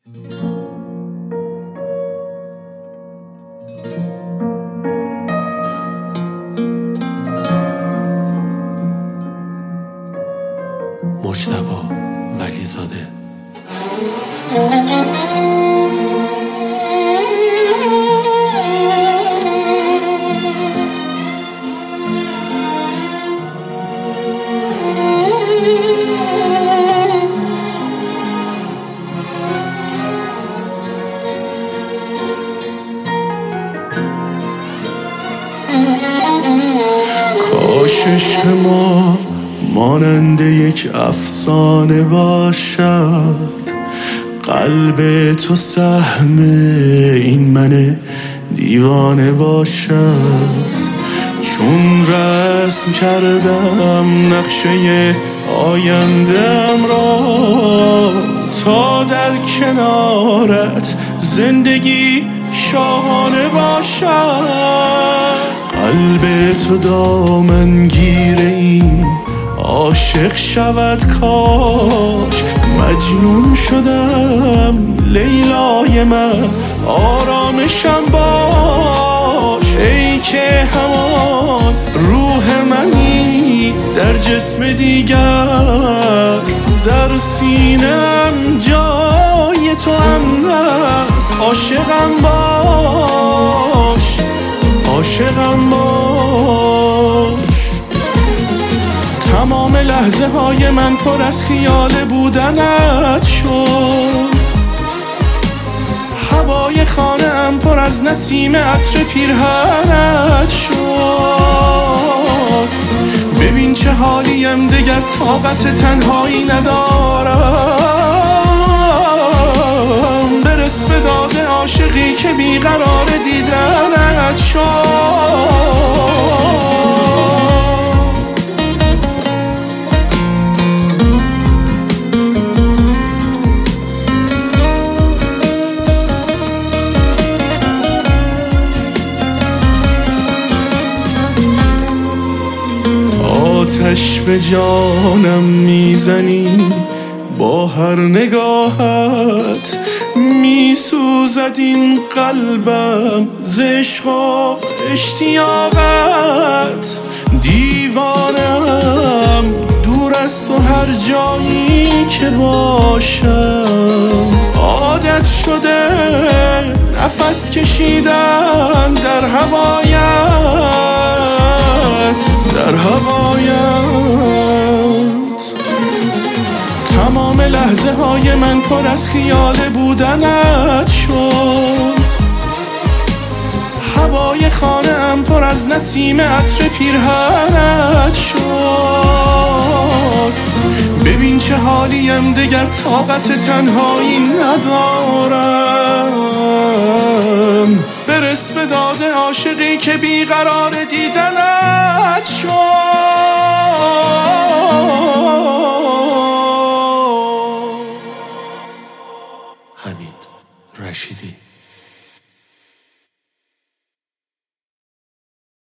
مجتبی ولیزاده. کاش عشق ما مانند یک افسانه باشد، قلب تو سهم این من دیوانه باشد. چون رسم کردم نقشه آینده‌ام را، تا در کنارت زندگی شاهانه باشد. قلب تو دامنگیر این عاشق شود، کاش مجنون شدم لیلای من آرامشم باش. ای که همان روح منی در جسم دیگر، در سینم جای تو هم هست. عاشقم باش، عاشقم باش. تمام لحظه های من پر از خیال بودنت شد، هوای خانه ام پر از نسیم عطر پیرهنت شد. ببین چه حالیم دگر طاقت تنهایی ندارم، برس به داد عاشقی که بیقرار دیدنت شد. آتش به جانم میزنی با هر نگاهت، میسوزد این قلبم ز عشق و اشتیاقت. دیوانم دور از تو هر جایی که باشم، عادت شده نفس کشیدن در هوایت، در هوایت. تمام لحظه های من پر از خیال بودنت شد، هوای خانه ام پر از نسیم عطر پیرهنت شد. ببین چه حالیم دگر طاقت تنهایی ندارم، برس به داد عاشقی که بیقرار دیدنت شد.